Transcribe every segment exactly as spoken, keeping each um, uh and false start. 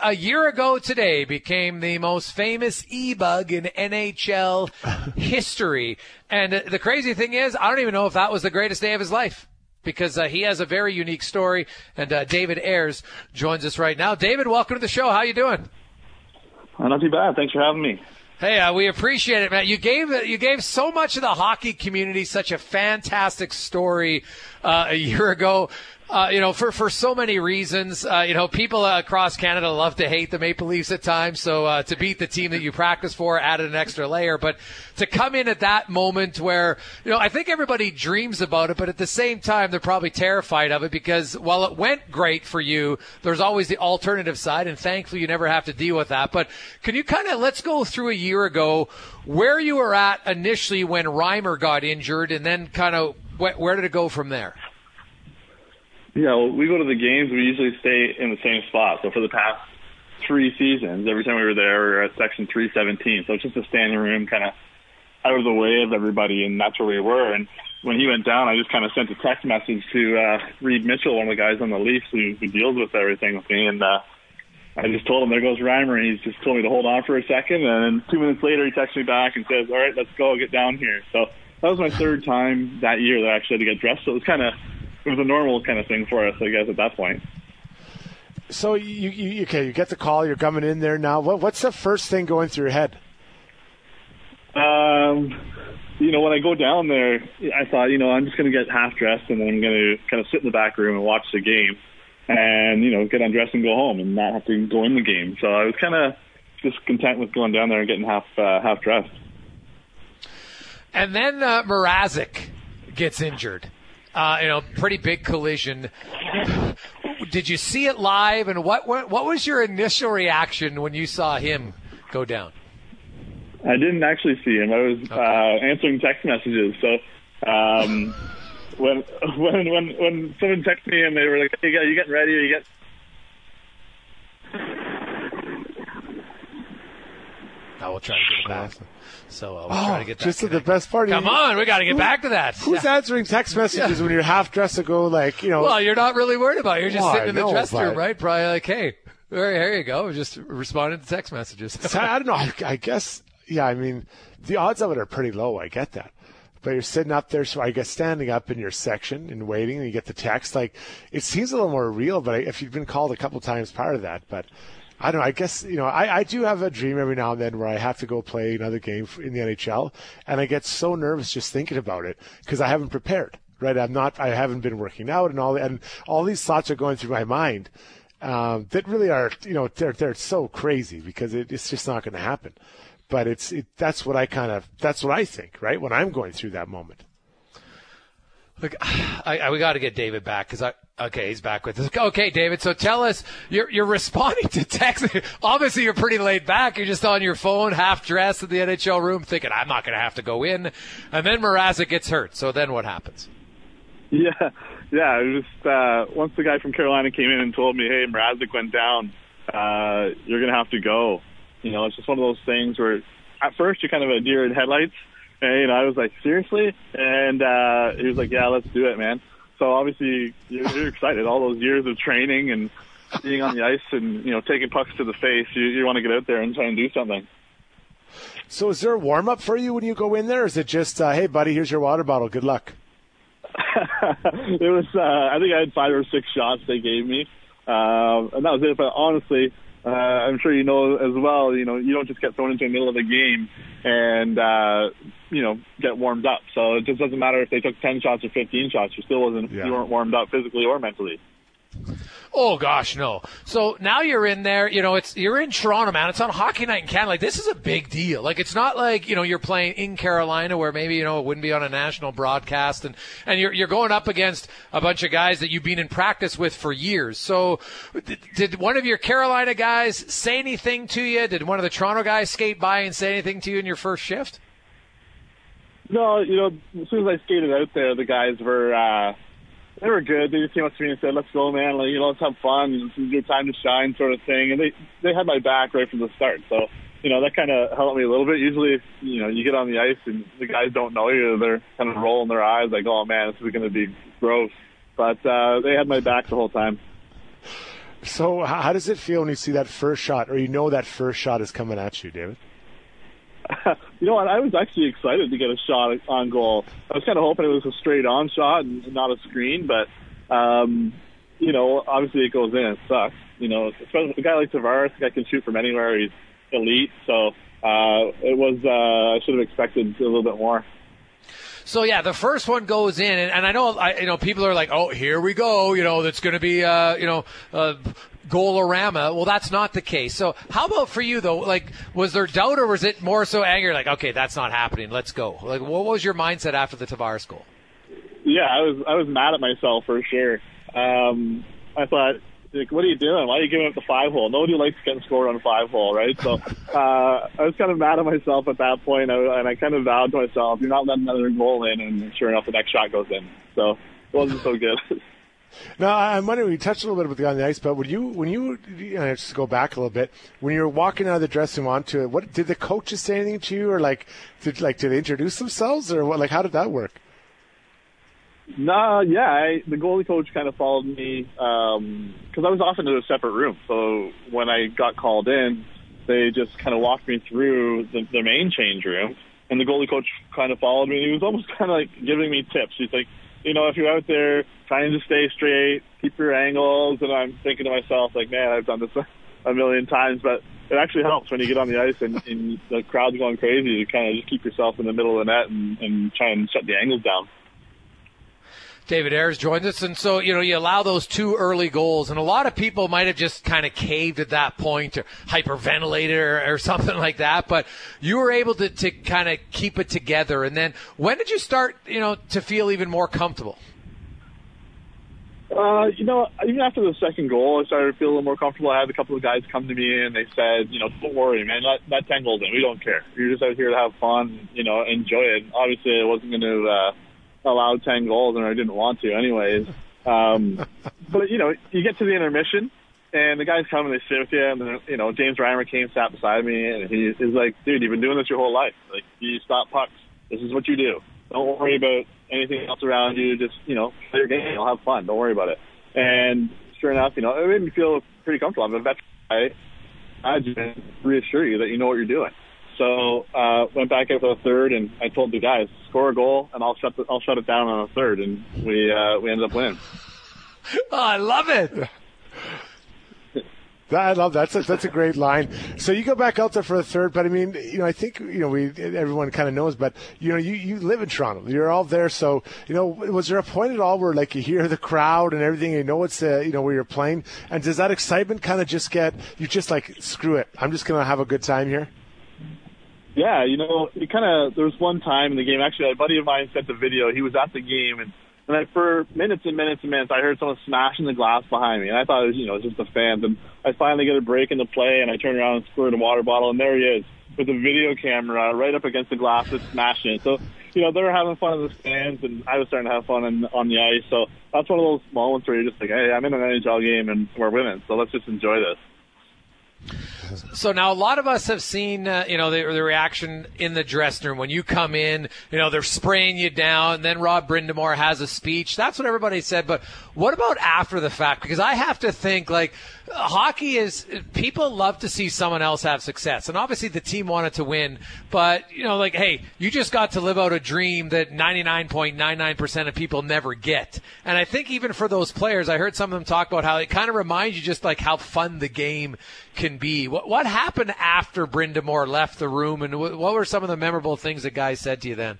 a year ago today became the most famous e-bug in N H L history. And the crazy thing is, I don't even know if that was the greatest day of his life, because uh, he has a very unique story. And uh, David Ayres joins us right now. David, welcome to the show. How you doing? Uh, not too bad. Thanks for having me. Hey, uh, we appreciate it, man. You gave you gave so much of the hockey community such a fantastic story uh, a year ago. Uh, you know, for, for so many reasons. Uh, you know, people uh, across Canada love to hate the Maple Leafs at times. So uh, to beat the team that you practice for added an extra layer. But to come in at that moment where, you know, I think everybody dreams about it, but at the same time, they're probably terrified of it, because while it went great for you, there's always the alternative side. And thankfully, you never have to deal with that. But can you kind of, let's go through a year ago where you were at initially when Reimer got injured, and then kind of wh- where did it go from there? Yeah, well, we go to the games. We usually stay in the same spot. So for the past three seasons, every time we were there, we were at section three seventeen. So it's just a standing room kind of out of the way of everybody, and that's where we were. And when he went down, I just kind of sent a text message to uh, Reed Mitchell, one of the guys on the Leafs who, who deals with everything with me. And uh, I just told him, there goes Reimer. And he's just told me to hold on for a second. And then two minutes later, he texts me back and says, all right, let's go, get down here. So that was my third time that year that I actually had to get dressed. So it was kind of It was a normal kind of thing for us, I guess, at that point. So you, you okay? You get the call. You're coming in there now. What, what's the first thing going through your head? Um, you know, when I go down there, I thought, you know, I'm just going to get half dressed, and then I'm going to kind of sit in the back room and watch the game, and you know, get undressed and go home, and not have to go in the game. So I was kind of just content with going down there and getting half uh, half dressed. And then uh, Mrazek gets injured. Uh, you know, pretty big collision. Did you see it live, and what, what what was your initial reaction when you saw him go down? I didn't actually see him. I was okay. uh, answering text messages. So um, when when when when someone texted me and they were like, "Hey, you getting ready? Are you get?" I will try to get it back. So uh, we'll oh, try to get that just connected. the best part. Come on, we got to get who, back to that. Who's yeah. answering text messages yeah. when you're half dressed to go, like, you know? Well, you're not really worried about it. You're just well, sitting in the know, dressing room, but... right? Probably like, hey, there you go. Just responding to text messages. So, I don't know. I, I guess, yeah, I mean, the odds of it are pretty low. I get that. But you're sitting up there, so I guess standing up in your section and waiting, and you get the text. Like, it seems a little more real, but I, if you've been called a couple times prior to that, but I don't know. I guess, you know, I, I do have a dream every now and then where I have to go play another game in the N H L, and I get so nervous just thinking about it because I haven't prepared, right? I'm not, I haven't been working out and all, and all these thoughts are going through my mind um, that really are, you know, they're, they're so crazy because it, it's just not going to happen. But it's, it, that's what I kind of, that's what I think, right? When I'm going through that moment. Look, I, I, we got to get David back because I. Okay, he's back with us. Okay, David. So tell us, you're you're responding to text. Obviously, you're pretty laid back. You're just on your phone, half dressed in the N H L room, thinking I'm not going to have to go in. And then Mrazek gets hurt. So then what happens? Yeah, yeah. It was just uh, once the guy from Carolina came in and told me, "Hey, Mrazek went down. Uh, you're going to have to go." You know, it's just one of those things where at first you're kind of a deer in headlights. And, you know, I was like, seriously? And uh, he was like, yeah, let's do it, man. So obviously you're, you're excited. All those years of training and being on the ice and, you know, taking pucks to the face, you, you want to get out there and try and do something. So is there a warm-up for you when you go in there? Or is it just, uh, hey, buddy, here's your water bottle. Good luck? It was, uh, I think I had five or six shots they gave me. Uh, and that was it. But honestly, uh, I'm sure you know as well, you know, you don't just get thrown into the middle of a game and, uh, you know, get warmed up. So it just doesn't matter if they took ten shots or fifteen shots. You still wasn't, yeah. you weren't warmed up physically or mentally. Oh gosh, no. So now you're in there, you know, it's, you're in Toronto, man. It's on Hockey Night in Canada. Like, this is a big deal. Like, it's not like, you know, you're playing in Carolina where maybe, you know, it wouldn't be on a national broadcast, and, and you're, you're going up against a bunch of guys that you've been in practice with for years. So did, did one of your Carolina guys say anything to you? Did one of the Toronto guys skate by and say anything to you in your first shift? No, you know, as soon as I skated out there, the guys were, uh, they were good. They just came up to me and said, let's go, man. Like, you know, let's have fun. This is your time to shine, sort of thing. And they, they had my back right from the start. So, you know, that kind of helped me a little bit. Usually, you know, you get on the ice and the guys don't know you. They're kind of rolling their eyes like, oh, man, this is going to be gross. But uh, they had my back the whole time. So how does it feel when you see that first shot, or you know that first shot is coming at you, David? You know what? I was actually excited to get a shot on goal. I was kind of hoping it was a straight-on shot and not a screen, but, um, you know, obviously it goes in. It sucks. You know, especially a guy like Tavares, the guy can shoot from anywhere. He's elite. So uh, it was, uh, I should have expected a little bit more. So yeah, the first one goes in, and, and I know, I, you know, people are like, "Oh, here we go," you know, that's going to be, uh, you know, uh, goal-orama. Well, that's not the case. So how about for you though? Like, was there doubt, or was it more so anger? Like, okay, that's not happening. Let's go. Like, what was your mindset after the Tavares goal? Yeah, I was, I was mad at myself for sure. Um, I thought, like, what are you doing? Why are you giving up the five hole? Nobody likes getting scored on five hole, right? So uh, I was kind of mad at myself at that point, I, and I kind of vowed to myself, you're not letting another goal in, and sure enough, the next shot goes in. So it wasn't so good. Now, I'm wondering, we touched a little bit about the on the ice, but would you, when you, you know, just go back a little bit, when you were walking out of the dressing room onto it, what did the coaches say anything to you, or like, did like did they introduce themselves, or what? Like, how did that work? Nah, yeah, I, the goalie coach kind of followed me because um, I was off into a separate room. So when I got called in, they just kind of walked me through the, the main change room, and the goalie coach kind of followed me. He was almost kind of like giving me tips. He's like, you know, if you're out there trying to stay straight, keep your angles, and I'm thinking to myself, like, man, I've done this a million times, but it actually helps when you get on the ice and, and the crowd's going crazy. You kind of just keep yourself in the middle of the net and, and try and shut the angles down. David Ayres joins us, and so, you know, you allow those two early goals, and a lot of people might have just kind of caved at that point or hyperventilated or, or something like that, but you were able to, to kind of keep it together. And then when did you start, you know, to feel even more comfortable? Uh, you know, even after the second goal, I started to feel a little more comfortable. I had a couple of guys come to me, and they said, you know, don't worry, man, let, let ten goals in. We don't care. You're just out here to have fun, you know, enjoy it. Obviously, I wasn't going to uh, allow ten goals, and I didn't want to anyways. Um, but, you know, you get to the intermission, and the guys come and they sit with you, and, then, you know, James Reimer came, sat beside me, and he is like, dude, you've been doing this your whole life. Like, you stop pucks. This is what you do. Don't worry about anything else around you. Just, you know, play your game. You'll have fun. Don't worry about it. And sure enough, you know, it made me feel pretty comfortable. I'm a veteran. I, I just reassure you that you know what you're doing. So uh, went back out for the third, and I told the guys, score a goal, and I'll shut the, I'll shut it down on a third, and we uh, we ended up winning. Oh, I love it. I love that. That's a, that's a great line. So you go back out there for a third, but I mean, you know, I think, you know, we everyone kind of knows, but, you know, you, you live in Toronto. You're all there. So, you know, was there a point at all where, like, you hear the crowd and everything, you know it's, uh, you know, where you're playing, and does that excitement kind of just get, you just like, screw it, I'm just going to have a good time here? Yeah, you know, it kind of, there was one time in the game, actually, a buddy of mine sent the video. He was at the game, and And I, for minutes and minutes and minutes, I heard someone smashing the glass behind me. And I thought it was, you know, just the fans. And I finally get a break in the play, and I turn around and squirt a water bottle, and there he is with a video camera right up against the glass, just smashing it. So, you know, they were having fun in the stands, and I was starting to have fun in, on the ice. So that's one of those moments where you're just like, hey, I'm in an N H L game, and we're winning. So let's just enjoy this. So now a lot of us have seen, uh, you know, the, the reaction in the dressing room when you come in. You know, they're spraying you down, and then Rod Brind'Amour has a speech. That's what everybody said. But what about after the fact? Because I have to think, like, hockey is, people love to see someone else have success, and obviously the team wanted to win. But, you know, like, hey, you just got to live out a dream that ninety-nine point nine nine percent of people never get. And I think even for those players, I heard some of them talk about how it kind of reminds you just like how fun the game can be. What what happened after Brind'Amour left the room, and what were some of the memorable things that guys said to you then?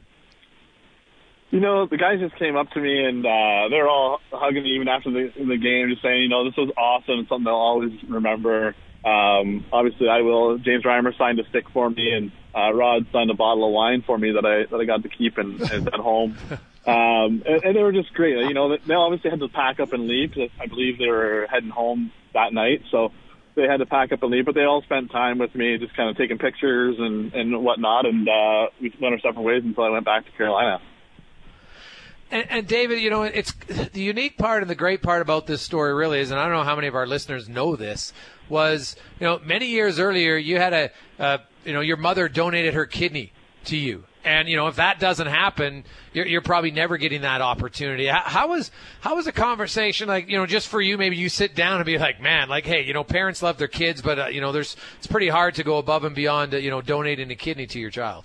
You know, the guys just came up to me, and uh, they were all hugging me even after the, the game, just saying, you know, this was awesome, something they'll always remember. Um, obviously, I will. James Reimer signed a stick for me, and uh, Rod signed a bottle of wine for me that I that I got to keep and, and at home. Um, and, and they were just great. You know, they obviously had to pack up and leave, because I believe they were heading home that night, so they had to pack up and leave, but they all spent time with me, just kind of taking pictures and, and whatnot, and uh, we went our separate ways until I went back to Carolina. And, and David, you know, it's the unique part and the great part about this story really is, and I don't know how many of our listeners know this, was, you know, many years earlier you had a, uh, you know, your mother donated her kidney to you. And, you know, if that doesn't happen, you're, you're probably never getting that opportunity. How, how was how was a conversation like, you know, just for you, maybe you sit down and be like, man, like, hey, you know, parents love their kids, but, uh, you know, there's it's pretty hard to go above and beyond, uh, you know, donating a kidney to your child.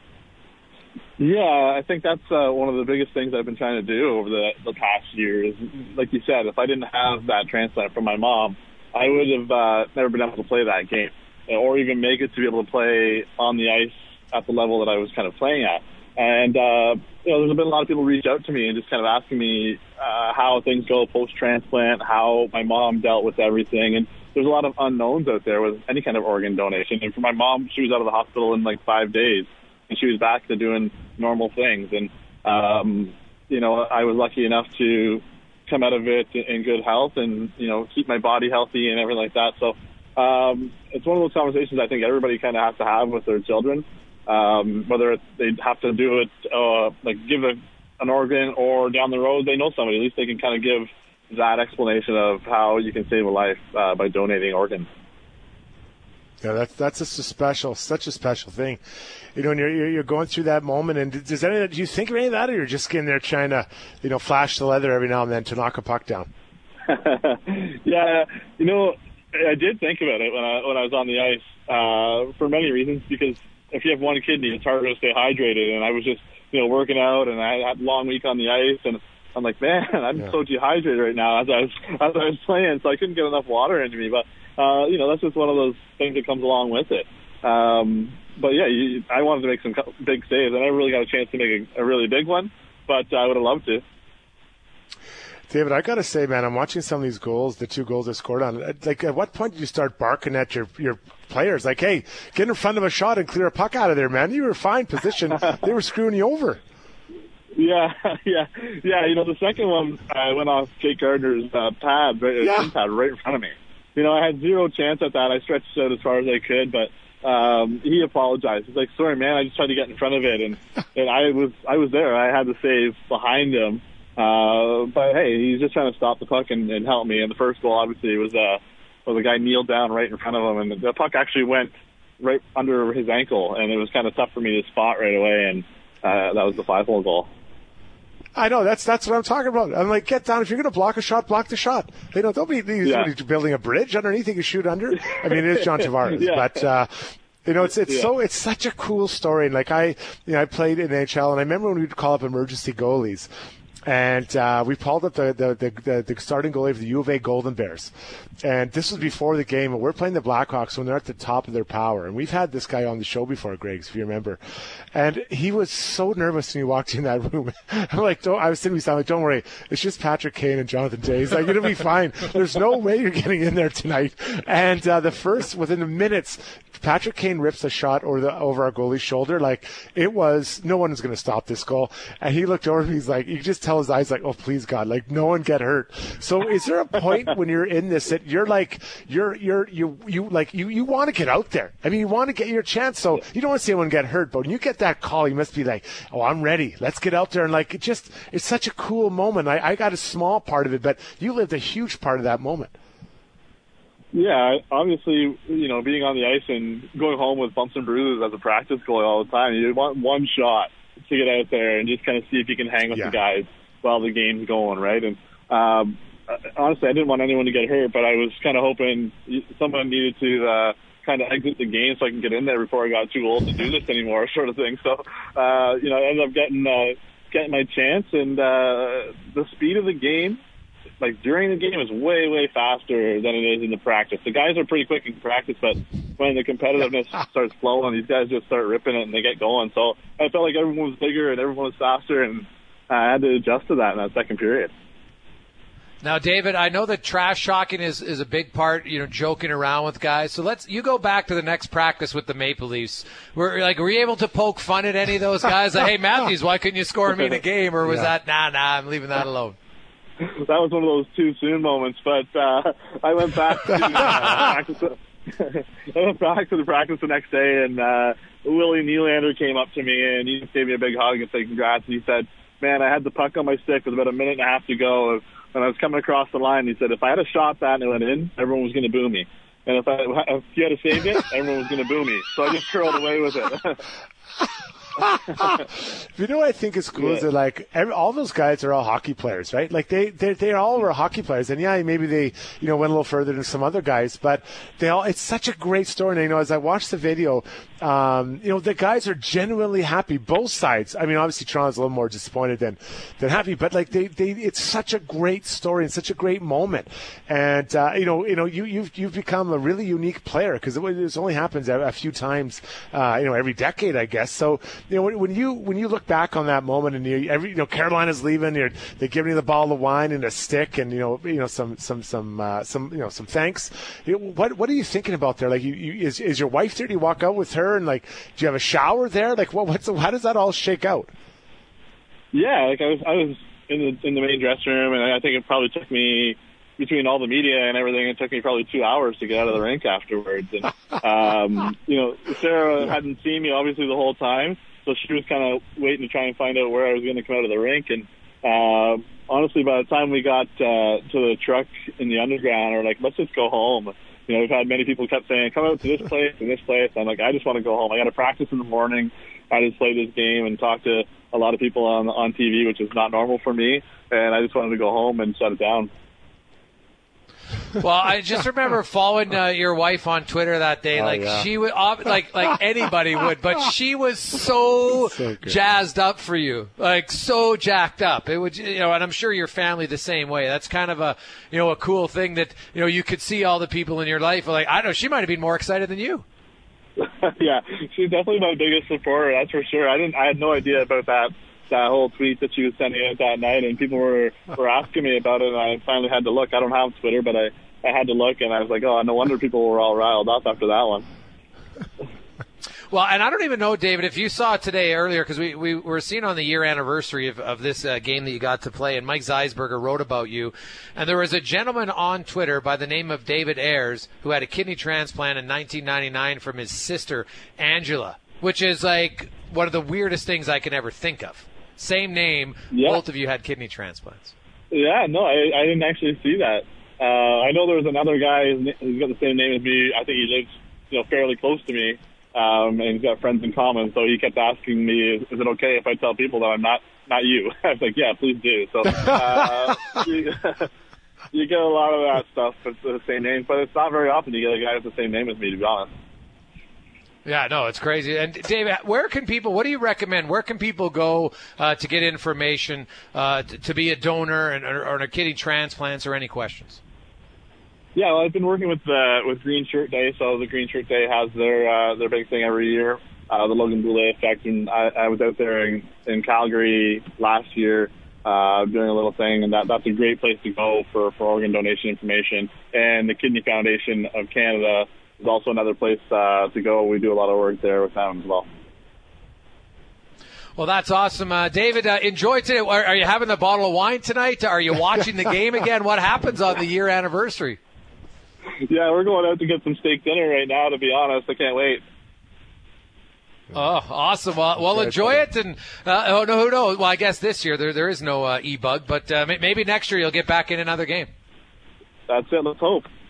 Yeah, I think that's uh, one of the biggest things I've been trying to do over the, the past year is, like you said, if I didn't have that transplant from my mom, I would have uh, never been able to play that game or even make it to be able to play on the ice at the level that I was kind of playing at. And, uh, you know, there's been a lot of people reach out to me and just kind of asking me uh, how things go post-transplant, how my mom dealt with everything. And there's a lot of unknowns out there with any kind of organ donation. And for my mom, she was out of the hospital in like five days. And she was back to doing normal things. And, um, you know, I was lucky enough to come out of it in good health and, you know, keep my body healthy and everything like that. So um, it's one of those conversations I think everybody kind of has to have with their children, um, whether it's, they have to do it, uh, like give a, an organ or down the road they know somebody. At least they can kind of give that explanation of how you can save a life uh, by donating organs. Yeah, that's that's just a special, such a special thing. You know, when you're you're going through that moment, and does any do you think of any of that, or you're just getting there trying to, you know, flash the leather every now and then to knock a puck down? Yeah, you know, I did think about it when I when I was on the ice uh, for many reasons. Because if you have one kidney, it's harder to stay hydrated. And I was just, you know, working out, and I had a long week on the ice, and I'm like, man, I'm yeah. so dehydrated right now as I was as I was playing, so I couldn't get enough water into me, but. Uh, you know, that's just one of those things that comes along with it. Um, but, yeah, you, I wanted to make some big saves. I never really got a chance to make a, a really big one, but I would have loved to. David, I got to say, man, I'm watching some of these goals, the two goals I scored on. Like, at what point did you start barking at your, your players? Like, hey, get in front of a shot and clear a puck out of there, man. You were fine position. They were screwing you over. Yeah, yeah, yeah. You know, the second one, I went off Jake Gardner's uh, pad, right, yeah. pad right in front of me. You know, I had zero chance at that. I stretched out as far as I could, but um, he apologized. He's like, "Sorry, man. I just tried to get in front of it, and and I was I was there. I had to save behind him, uh, but hey, he's just trying to stop the puck and, and help me. And the first goal, obviously, was uh, was a guy kneeled down right in front of him, and the puck actually went right under his ankle, and it was kind of tough for me to spot right away, and uh, that was the five-hole goal. I know, that's that's what I'm talking about. I'm like, get down. If you're going to block a shot, block the shot. You know, don't be yeah. building a bridge underneath you can shoot under. I mean, it is John Tavares, yeah. but uh, you know, it's it's yeah. so it's such a cool story. And like I, you know, I played in the N H L, and I remember when we'd call up emergency goalies. And uh, we called up the, the, the, the starting goalie for the U of A Golden Bears. And this was before the game, and we're playing the Blackhawks when they're at the top of their power. And we've had this guy on the show before, Greg, if you remember. And he was so nervous when he walked in that room. I'm like, don't, I was sitting beside him, like, don't worry, it's just Patrick Kane and Jonathan Toews. He's like, it'll be fine. There's no way you're getting in there tonight. And uh, the first, within the minutes, Patrick Kane rips a shot over the over our goalie's shoulder. Like, it was, no one was going to stop this goal. And he looked over and he's like, you could just tell his eyes like, oh, please God, like no one get hurt. So is there a point when you're in this that you're like, you're, you're, you, you like, you, you want to get out there. I mean, you want to get your chance. So you don't want to see anyone get hurt, but when you get that call, you must be like, oh, I'm ready. Let's get out there. And like, it just, it's such a cool moment. I, I got a small part of it, but you lived a huge part of that moment. Yeah, obviously, you know, being on the ice and going home with bumps and bruises as a practice goalie all the time, you want one shot to get out there and just kind of see if you can hang with yeah. the guys while the game's going, right? And um, honestly, I didn't want anyone to get hurt, but I was kind of hoping someone needed to uh, kind of exit the game so I can get in there before I got too old to do this anymore, sort of thing. So, uh, you know, I ended up getting uh, getting my chance, and uh, the speed of the game, like during the game, is way, way faster than it is in the practice. The guys are pretty quick in practice, but when the competitiveness starts flowing, these guys just start ripping it and they get going. So I felt like everyone was bigger and everyone was faster, and I had to adjust to that in that second period. Now, David, I know that trash talking is, is a big part, you know, joking around with guys. So let's you go back to the next practice with the Maple Leafs. Were like, were you able to poke fun at any of those guys? Like, hey, Matthews, why couldn't you score me in a game? Or was yeah. that, nah, nah, I'm leaving that alone? That was one of those too soon moments. But uh, I went back to uh, practice. I went back to the practice the next day, and uh, Willie Nylander came up to me and he just gave me a big hug and said congrats. And he said, "Man, I had the puck on my stick with about a minute and a half to go." When I was coming across the line, he said, if I had a shot that and it went in, everyone was going to boo me. And if I if you had saved it, everyone was going to boo me. So I just curled away with it. You know what I think is cool Yeah. is that like every, all those guys are all hockey players, right? Like they they they all were hockey players, and yeah, maybe they you know went a little further than some other guys, but they all. It's such a great story. And you know, as I watched the video, um, you know, the guys are genuinely happy, both sides. I mean, obviously Toronto's a little more disappointed than than happy, but like they they it's such a great story and such a great moment. And uh, you know, you know, you you've you've become a really unique player because it, it only happens a, a few times, uh, you know, every decade, I guess. So you know, when, when you when you look back on that moment and you every you know Carolina's leaving, you're they're giving you the bottle of wine and a stick and you know you know some some some uh, some you know some thanks. You know, what what are you thinking about there? Like, you, you is is your wife there? Do you walk out with her and like do you have a shower there? Like, what what's how does that all shake out? Yeah, like I was I was in the in the main dressing room, and I think it probably took me, between all the media and everything, it took me probably two hours to get out of the rink afterwards. And um, you know, Sarah hadn't seen me obviously the whole time, so she was kind of waiting to try and find out where I was going to come out of the rink. And uh, honestly, by the time we got uh, to the truck in the underground, we're like, let's just go home. You know, we've had many people kept saying, come out to this place and this place. I'm like, I just want to go home. I got to practice in the morning. I just play this game and talk to a lot of people on on T V, which is not normal for me. And I just wanted to go home and shut it down. Well, I just remember following uh, your wife on Twitter that day. Oh, like yeah. she would, like like anybody would, but she was so, So good. jazzed up for you, like so jacked up. It would, you know, and I'm sure your family the same way. That's kind of a, you know, a cool thing that you know you could see all the people in your life. Like I don't know, she might have been more excited than you. Yeah, she's definitely my biggest supporter. That's for sure. I didn't. I had no idea about that that whole tweet that she was sending out that night, and people were were asking me about it. And I finally had to look. I don't have Twitter, but I I had to look, and I was like, oh, no wonder people were all riled up after that one. Well, and I don't even know, David, if you saw it today earlier, because we, we were seeing on the year anniversary of, of this uh, game that you got to play, and Mike Zeisberger wrote about you. And there was a gentleman on Twitter by the name of David Ayers who had a kidney transplant in nineteen ninety-nine from his sister, Angela, which is like one of the weirdest things I can ever think of. Same name, Yeah. both of you had kidney transplants. Yeah, no, I, I didn't actually see that. Uh, I know there was another guy who's got the same name as me. I think he lives, you know, fairly close to me. Um, and he's got friends in common, so he kept asking me, is, is it okay if I tell people that I'm not, not you? I was like, yeah, please do. So uh, you, you get a lot of that stuff with the same name, but it's not very often you get a guy with the same name as me, to be honest. Yeah, no, it's crazy. And David, where can people, what do you recommend? Where can people go uh, to get information, uh, to, to be a donor and, or, or a kidney transplants or any questions? Yeah, well, I've been working with uh, with Green Shirt Day, so the Green Shirt Day has their uh, their big thing every year, uh, the Logan Boulet Effect, and I, I was out there in, in Calgary last year uh, doing a little thing, and that that's a great place to go for, for organ donation information. And the Kidney Foundation of Canada is also another place uh, to go. We do a lot of work there with them as well. Well, that's awesome. Uh, David, uh, enjoy today. Are, are you having a bottle of wine tonight? Are you watching the game again? What happens on the year anniversary? Yeah, we're going out to get some steak dinner right now, to be honest. I can't wait. Oh, awesome. Well, well enjoy it. And uh, oh, no, who knows? Well, I guess this year there there is no uh, e-bug, but uh, maybe next year you'll get back in another game. That's it. Let's hope.